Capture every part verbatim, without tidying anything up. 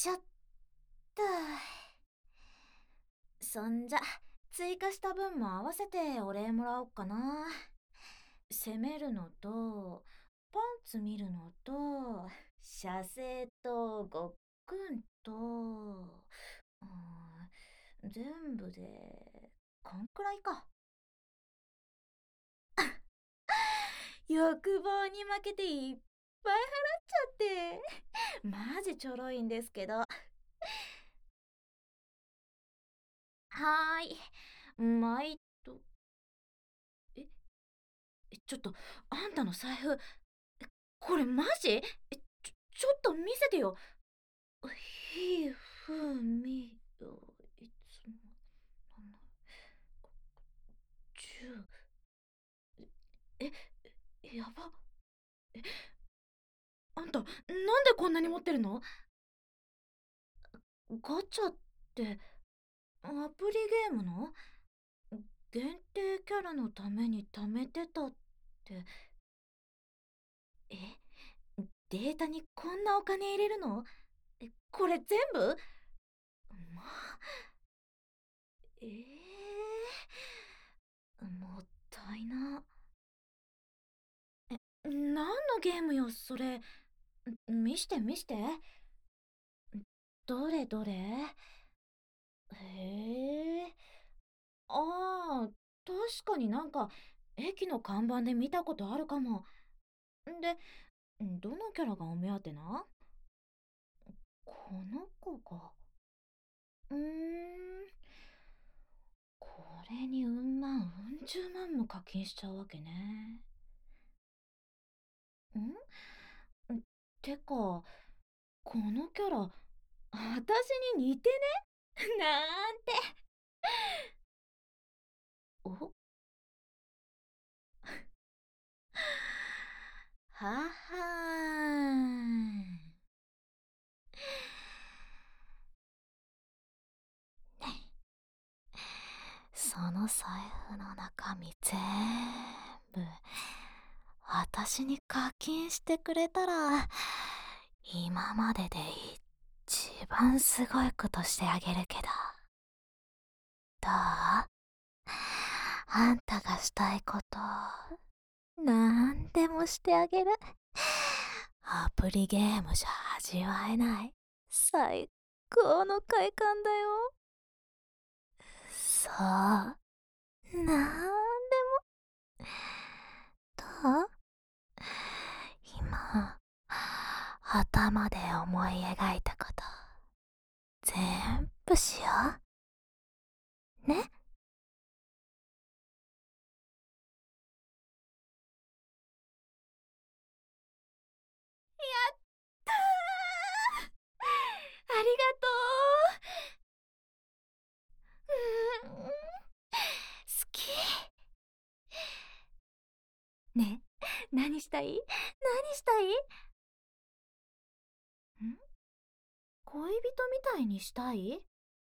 しょっと。そんじゃ、追加した分も合わせてお礼もらおっかな。攻めるのと、パンツ見るのと、射精とごっくんと、うーん、全部で、こんくらいか。欲望に負けていっぱい払っちゃって。マジちょろいんですけど。はーい。まいっと。え、えちょっと、あんたの財布、えこれマジえ、ちょ、ちょっと見せてよ。ひふみよ、いつも、なな、じゅう。え、え、やば。え、あんた、なんでこんなに持ってるの？ガチャって、アプリゲームの限定キャラのために貯めてたって。え、データにこんなお金入れるの？え、これ全部？まあ、ええもったいな。何のゲームよ、それ。見して見して。どれどれ？へえ。ああ、確かになんか、駅の看板で見たことあるかも。んで、どのキャラがお目当てな？この子が。うーん。これにうん万、うん十万も課金しちゃうわけね。んてか、このキャラ、私に似てね？なんて。おははーん。その財布の中身全部、私に課金してくれたら、今までで一番すごいことしてあげるけど。どう？あんたがしたいこと、なんでもしてあげる。アプリゲームじゃ味わえない最高の快感だよ。そう、なんでも。どう？今、頭で思い描いたこと、全部しよう。ね？やったー！ありがとう。うーん、好き。ねえ、何したい？何したい？ん恋人みたいにしたい？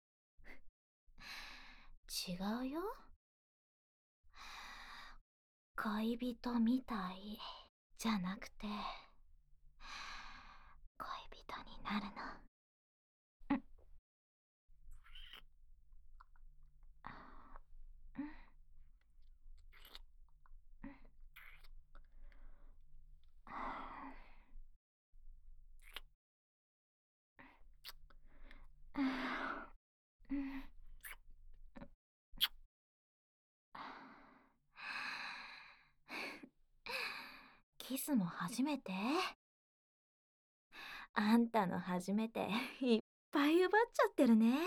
違うよ。恋人みたいじゃなくて、恋人になるの。うん、うん、うん。キスも初めて？あんたの初めていっぱい奪っちゃってるね。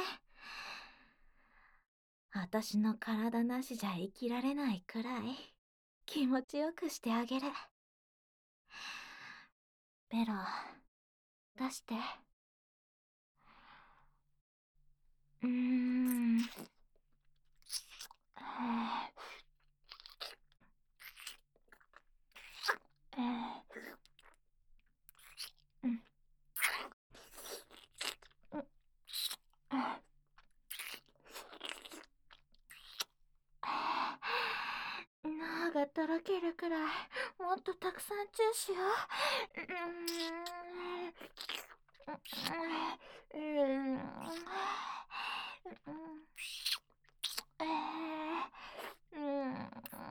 あたしの体なしじゃ生きられないくらい気持ちよくしてあげる。ベロ、出して。うーん。えー、うん、うん、脳がとろけるくらいもっとたくさんチューしよう。うーん。 うん、うん、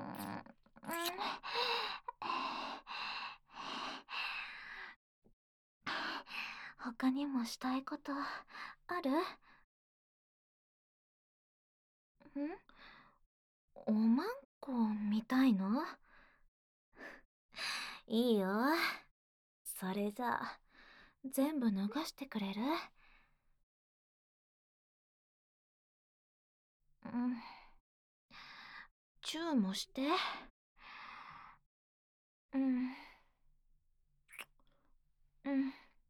他にもしたいことある？ん？おまんこ見たいの？いいよ。それじゃあ、全部脱がしてくれる？うん。チューもして。うん。うん。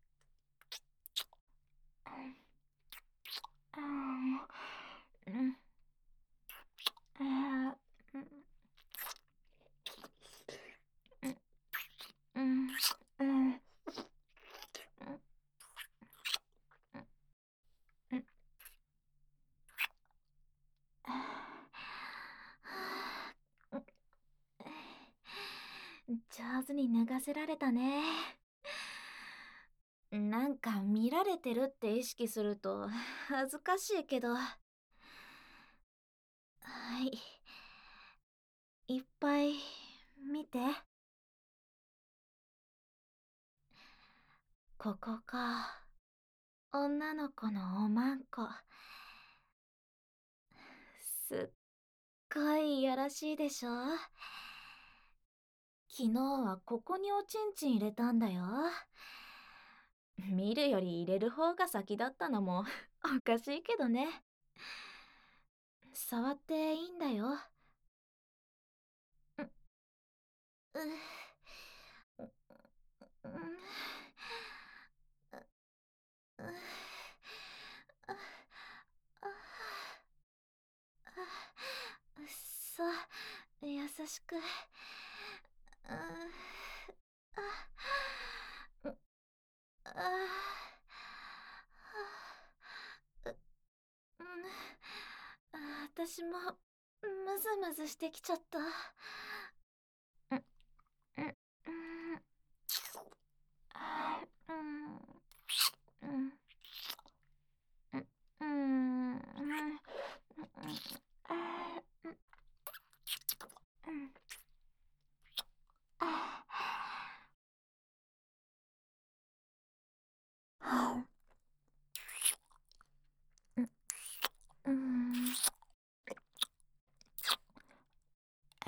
うん。うん。うん。うん。うん。うん。上手に脱がせられたね。なんか見られてるって意識すると恥ずかしいけど。はい。いっぱい見て。ここか。女の子のおまんこ。すっごいいやらしいでしょ？昨日はここにおちんちん入れたんだよ。見るより入れる方が先だったのもおかしいけどね。触っていいんだよ。う、う、う、う、う、あ、あ、あ、そう、優しく。あ、あ、う、あ、う、うん、あ、私もムズムズしてきちゃった。うん、うん、うん、あ、うん、うん、うん、うん、うん、あ、うん、うん、あ、うん、うん、うん、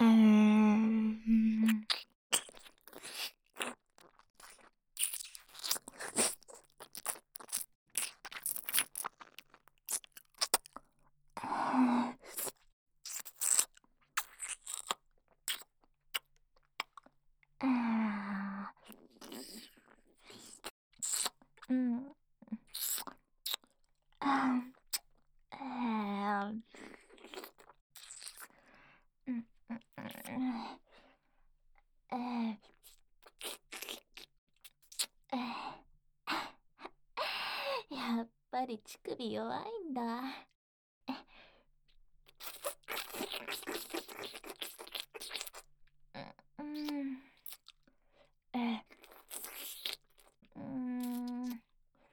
うん、あ、えー、うん、うん、えー、えー、やっぱり乳首弱いんだ。うん、え、うん、うん、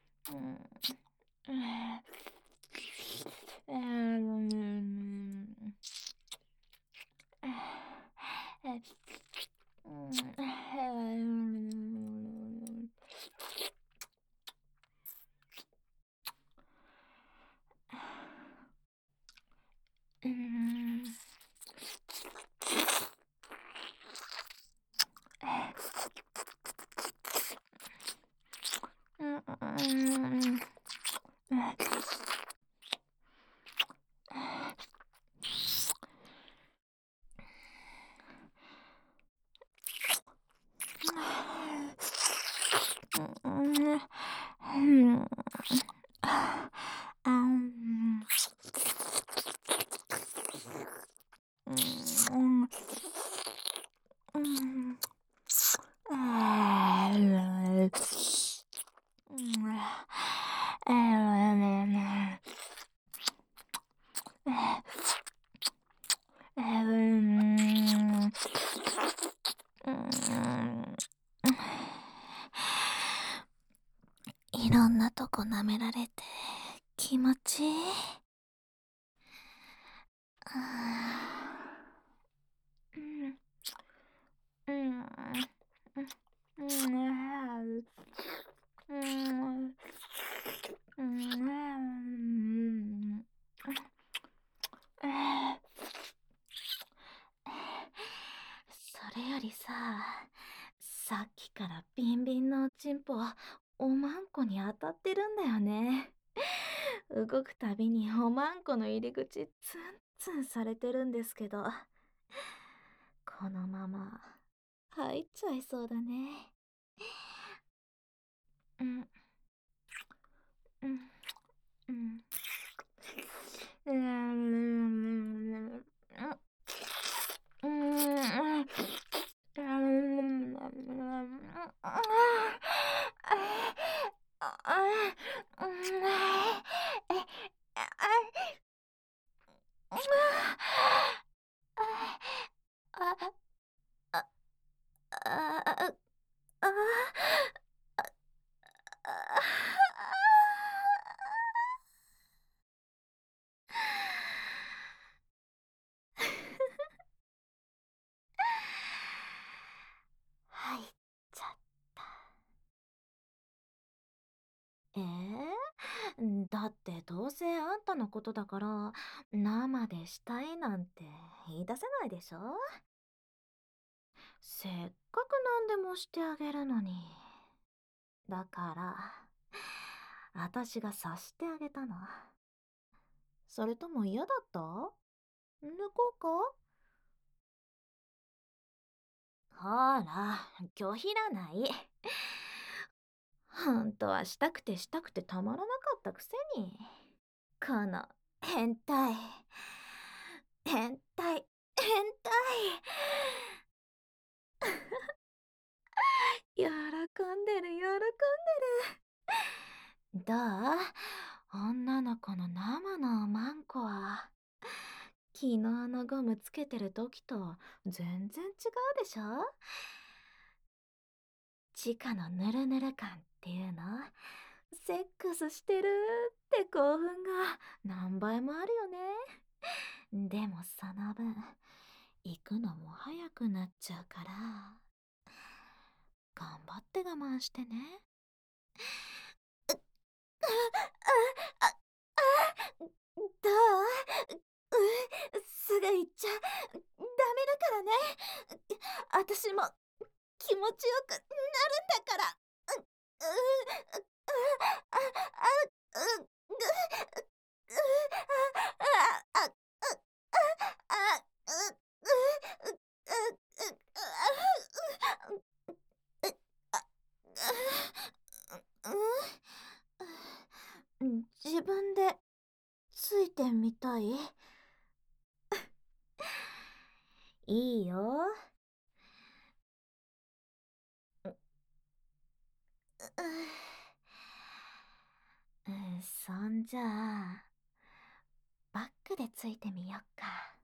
うん、 ろんなとこ舐められて気持ちいい。うん、うん、うん、うん、うん、それよりさ、さっきからビンビンのおちんぽおまんこに当たってるんだよね。動くたびにおまんこの入り口ツンツンされてるんですけど、このまま入っちゃいそうだね。うん、うん、うん。うーん、うーん、うーん、入っちゃった。えー、だってどうせあんたのことだから生でしたいなんて言い出せないでしょ。せっかく何でもしてあげるのに。だから私が察してあげたの。それとも嫌だった？抜こうか？ほら、拒否らない。ほんとはしたくてしたくてたまらなかったくせに。この変態変態変態。喜んでる喜んでる。どう？女の子の生のおまんこは昨日のゴムつけてる時と全然違うでしょ？直のヌルヌル感っていうの？セックスしてるって興奮が何倍もあるよね。でもその分行くのも早くなっちゃうから頑張って我慢してね。あ、あ、どう？う、すぐ行っちゃダメだからね。私も気持ちよくなるんだから。う、う、う、あ、あ、う、う、う、あ、あ、あ、あ、う、う、う、う、う、自分でついてみたい？いいよ。うん、そんじゃあバックでついてみよっか。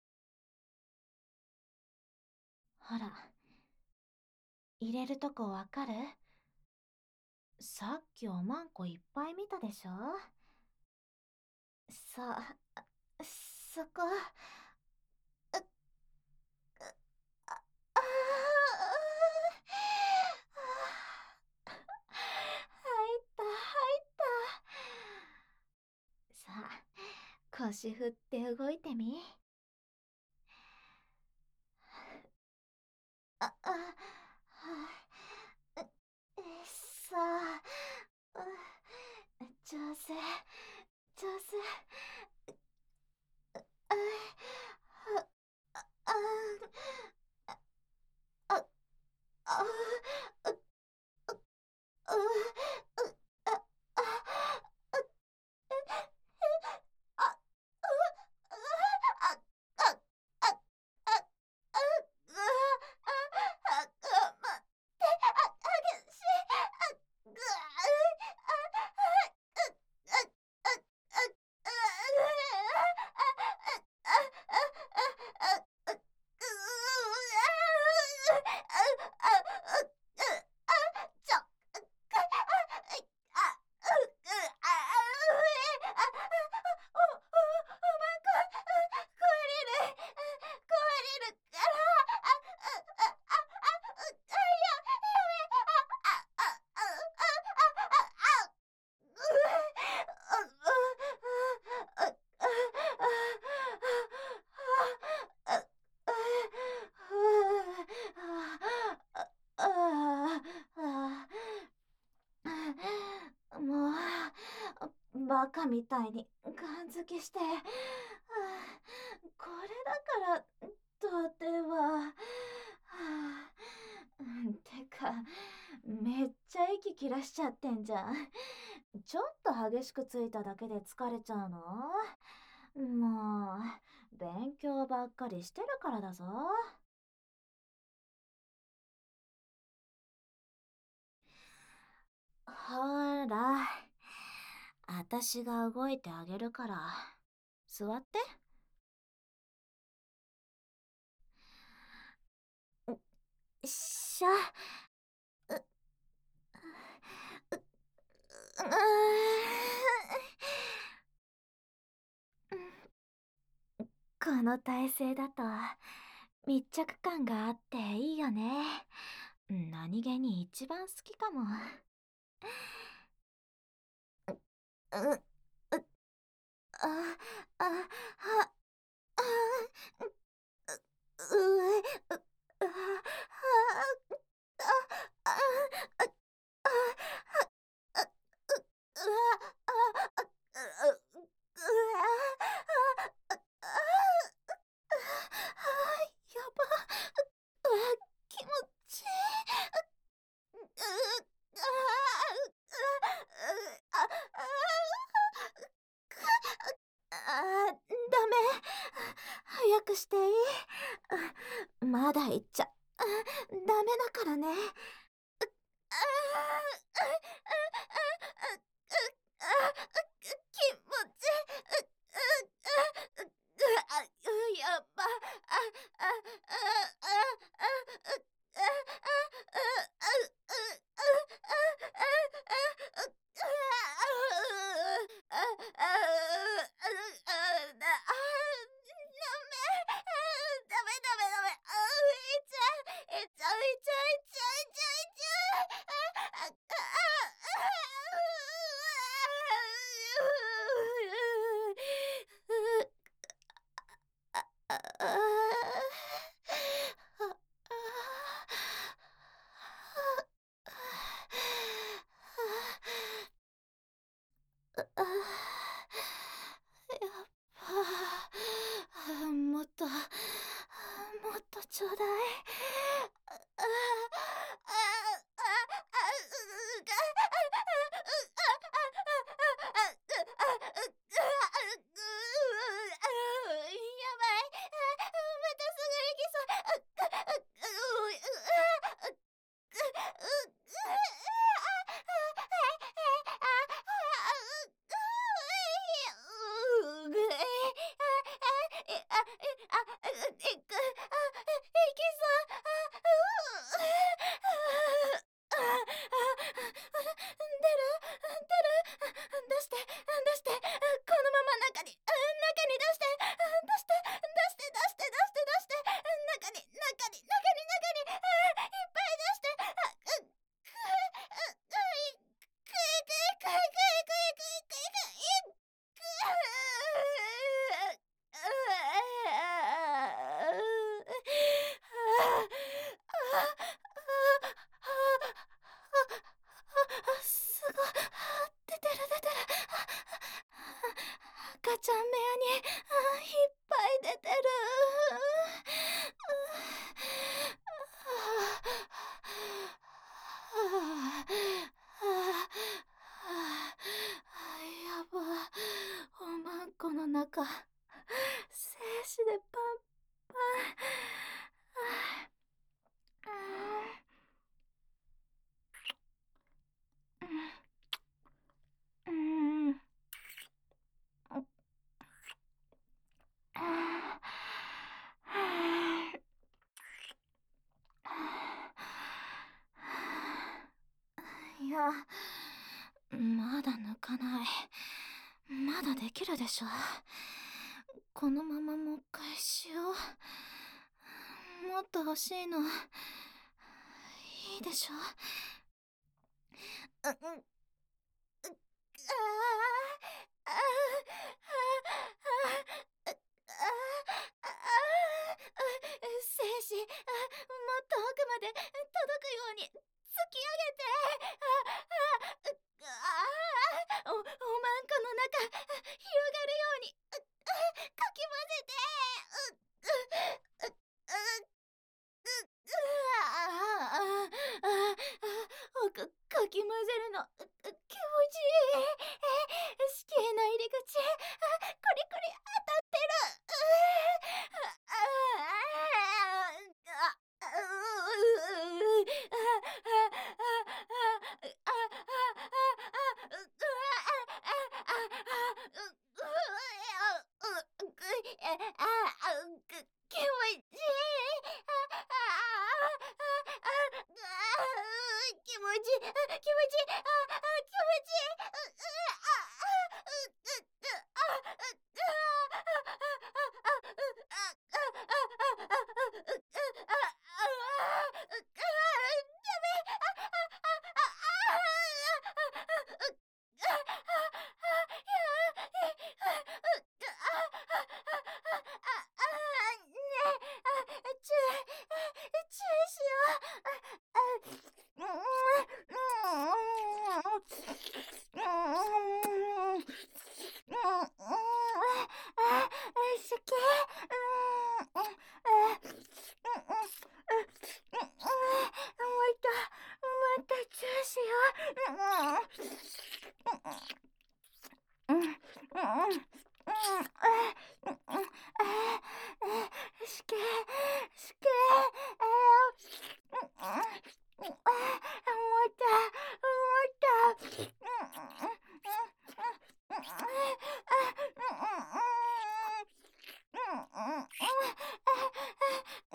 ほら、入れるとこわかる？さっきおまんこいっぱい見たでしょ？そ、そこ、う、う、あ、あー、入った入った。さあ、腰振って動いてみ。あ、あ、はあ、う、え、さあ、う、上手、上手。あ、は、あ、あ、あ、あ、う、う、う、う、あ、あ、う、あ、う、あ、あ、あ、あ、あ、あ、う、あ、あ、待って、あ、激しい、あ、ぐ、 バカみたいにガン付けして、はあ、これだからとては、はあ、うんてか、めっちゃ息切らしちゃってんじゃん。ちょっと激しくついただけで疲れちゃうの？もう、勉強ばっかりしてるからだぞ。ほら、あたしが動いてあげるから、座って。よっしゃ。う、う、う、うこの体勢だと密着感があっていいよね。何気に一番好きかも。う、う、あ、あ、は、あ、う、う、う、あ、は、あ、あ、あ、あ、あ、う、うわ、あ、あ、う、う、うわ、あ、あ、あ、やば。うわ、気持ちいい。う、う、あ、あ、あ、あ、ダメ。早くしていい？まだ言っちゃ、ダメだからね。ああ、気持ち、やば、あ、あ、あ、あ、あ、もっと、もっとちょうだい。出して、出して、このまま中に、中に出して、出して、出して、出して、出して、出して、中に、中に、中に、中に、いっぱい出して、く、く、くい、くい、くい、くい、くい、くい、くい、くい、くい、すごい。出てる出てる。赤ちゃん部屋にいっぱい出てる。やば。おまんこの中、精子でパンパン。うん。うん。いや、まだ抜かない。まだできるでしょ。このままもう一回しよう。もっと欲しいの。いいでしょ。う、うん、う、ああ、ああ、ああ、精子、もっと奥まで届くように突き上げて。ああ、ああ、お、おまんこの中あ、あ、うく気持ちいい。あ、ああ、あ、あ、あ、気持ちいい、あ、気持ちいい、あ、あ、気持ちいい、あ、あ、う、う、あ、う、う、あ、う、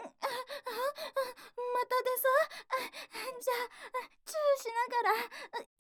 またです。じゃあ、チューしながら